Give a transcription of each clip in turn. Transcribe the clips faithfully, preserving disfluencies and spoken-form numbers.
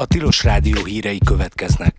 A Tilos Rádió hírei következnek.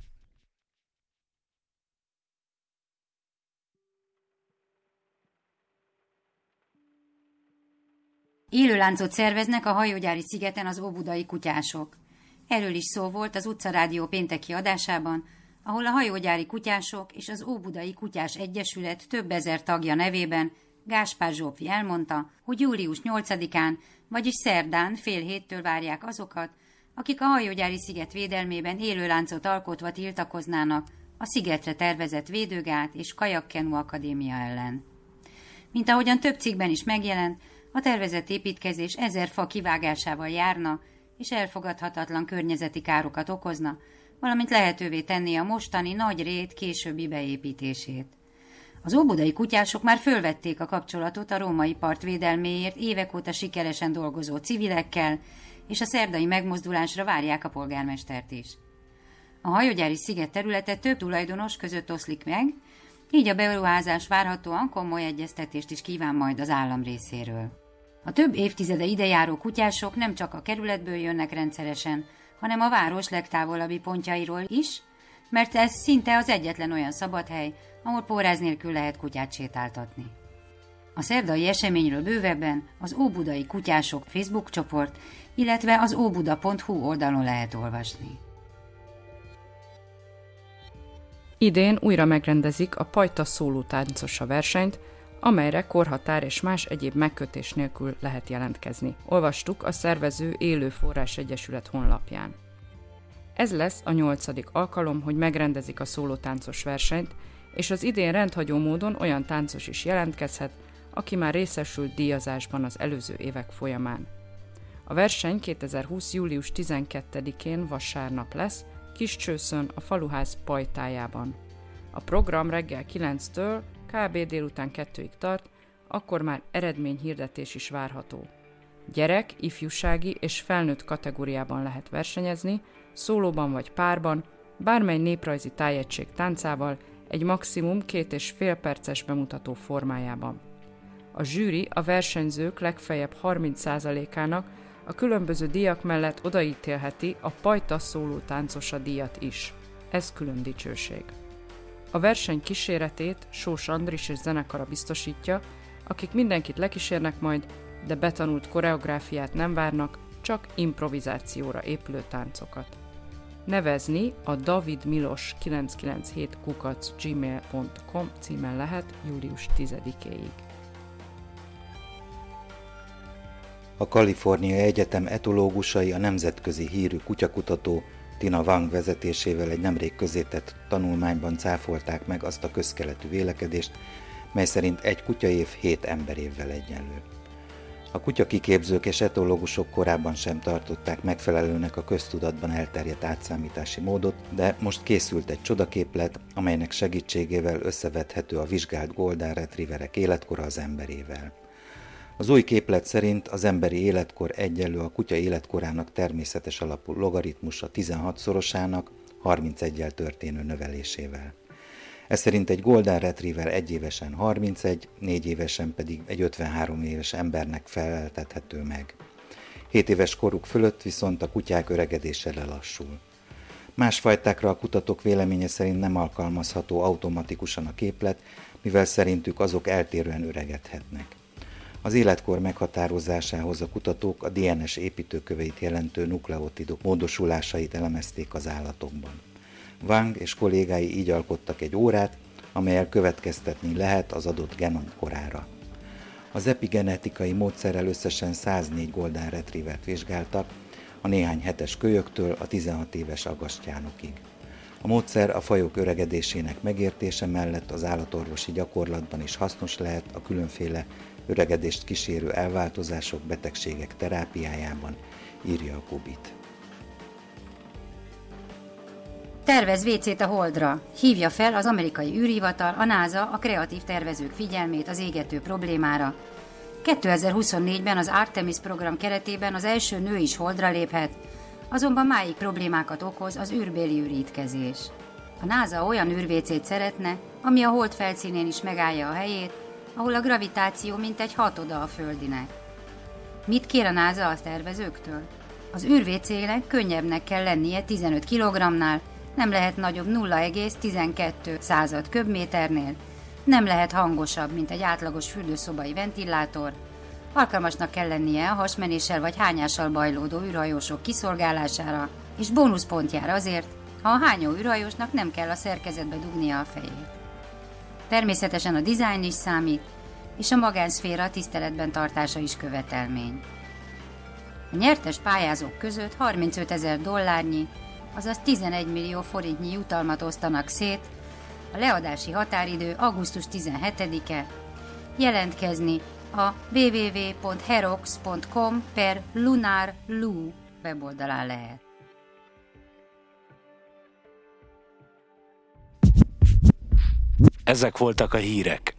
Élőláncot szerveznek a hajógyári szigeten az óbudai kutyások. Erről is szó volt az Utcarádió pénteki adásában, ahol a hajógyári kutyások és az Óbudai Kutyás Egyesület több ezer tagja nevében Gáspár Zsófi elmondta, hogy július nyolcadikán, vagyis szerdán fél héttől várják azokat, akik a hajógyári sziget védelmében élőláncot alkotva tiltakoznának a szigetre tervezett védőgát és kajakkenu akadémia ellen. Mint ahogyan több cikkben is megjelent, a tervezett építkezés ezer fa kivágásával járna, és elfogadhatatlan környezeti károkat okozna, valamint lehetővé tenné a mostani nagy rét későbbi beépítését. Az óbudai kutyások már fölvették a kapcsolatot a római part védelméért évek óta sikeresen dolgozó civilekkel, és a szerdai megmozdulásra várják a polgármestert is. A hajógyári sziget területe több tulajdonos között oszlik meg, így a beruházás várhatóan komoly egyeztetést is kíván majd az állam részéről. A több évtizede idejáró kutyások nem csak a kerületből jönnek rendszeresen, hanem a város legtávolabbi pontjairól is, mert ez szinte az egyetlen olyan szabadhely, ahol póráz nélkül lehet kutyát sétáltatni. A szerdai eseményről bővebben az Óbudai Kutyások Facebook csoport, illetve az óbuda pont hu oldalon lehet olvasni. Idén újra megrendezik a Pajta szólótáncosa versenyt, amelyre korhatár és más egyéb megkötés nélkül lehet jelentkezni. Olvastuk a szervező Élő Forrás Egyesület honlapján. Ez lesz a nyolcadik alkalom, hogy megrendezik a szólótáncos versenyt, és az idén rendhagyó módon olyan táncos is jelentkezhet, aki már részesült díjazásban az előző évek folyamán. A verseny kétezer-húsz. július tizenkettedikén vasárnap lesz, Kiscsőszön, a faluház pajtájában. A program reggel kilenctől kb. Délután kettőig tart, akkor már eredményhirdetés is várható. Gyerek, ifjúsági és felnőtt kategóriában lehet versenyezni, szólóban vagy párban, bármely néprajzi tájegység táncával, egy maximum két és fél perces bemutató formájában. A zsűri a versenyzők legfeljebb harminc százalékának a különböző díjak mellett odaítélheti a Pajta szólótáncosa díjat is. Ez külön dicsőség. A verseny kíséretét Sós Andris és zenekara biztosítja, akik mindenkit lekísérnek majd, de betanult koreográfiát nem várnak, csak improvizációra épülő táncokat. Nevezni a David Milos kilencszázkilencvenhét kukac gmail pont com címen lehet július tizedikéig. A Kaliforniai Egyetem etológusai a nemzetközi hírű kutyakutató Tina Wang vezetésével egy nemrég közzétett tanulmányban cáfolták meg azt a közkeletű vélekedést, mely szerint egy kutyaév hét emberévvel egyenlő. A kutyakiképzők és etológusok korábban sem tartották megfelelőnek a köztudatban elterjedt átszámítási módot, de most készült egy csodaképlet, amelynek segítségével összevethető a vizsgált Golden Retrieverek életkora az emberével. Az új képlet szerint az emberi életkor egyenlő a kutya életkorának természetes alapú logaritmusa tizenhatszorosának, harminceggyel történő növelésével. Ez szerint egy Golden Retriever egy évesen harmincegy, négy évesen pedig egy ötvenhárom éves embernek feleltethető meg. hét éves koruk fölött viszont a kutyák öregedése lelassul. Más fajtákra a kutatók véleménye szerint nem alkalmazható automatikusan a képlet, mivel szerintük azok eltérően öregedhetnek. Az életkor meghatározásához a kutatók a dé en es építőköveit jelentő nukleotidok módosulásait elemezték az állatokban. Wang és kollégái így alkottak egy órát, amellyel következtetni lehet az adott genom korára. Az epigenetikai módszerrel összesen száznégy Golden Retrievert vizsgáltak, a néhány hetes kölyöktől a tizenhat éves agasztjánokig. A módszer a fajok öregedésének megértése mellett az állatorvosi gyakorlatban is hasznos lehet a különféle öregedést kísérő elváltozások, betegségek terápiájában, írja a Kubit. Tervez vécét a Holdra. Hívja fel az amerikai űrhivatal, a NASA a kreatív tervezők figyelmét az égető problémára. kétezer-huszonnégyben az Artemis program keretében az első nő is Holdra léphet, azonban máig problémákat okoz az űrbéli ürítkezés. A NASA olyan űrvécét szeretne, ami a Hold felszínén is megállja a helyét, ahol a gravitáció mintegy hatoda a Földinek. Mit kér a NASA a tervezőktől? Az űrvécének könnyebbnek kell lennie tizenöt kilogrammnál, nem lehet nagyobb nulla egész tizenkettő század köbméternél, nem lehet hangosabb, mint egy átlagos fürdőszobai ventilátor, alkalmasnak kell lennie a hasmenéssel vagy hányással bajlódó űrhajósok kiszolgálására, és bónuszpont jár azért, ha a hányó űrhajósnak nem kell a szerkezetbe dugnia a fejét. Természetesen a dizájn is számít, és a magánszféra tiszteletben tartása is követelmény. A nyertes pályázók között harmincötezer dollárnyi, azaz tizenegy millió forintnyi jutalmat osztanak szét, a leadási határidő augusztus tizenhetedike, jelentkezni a double-u double-u double-u pont herox pont com per lunar lu weboldalán lehet. Ezek voltak a hírek.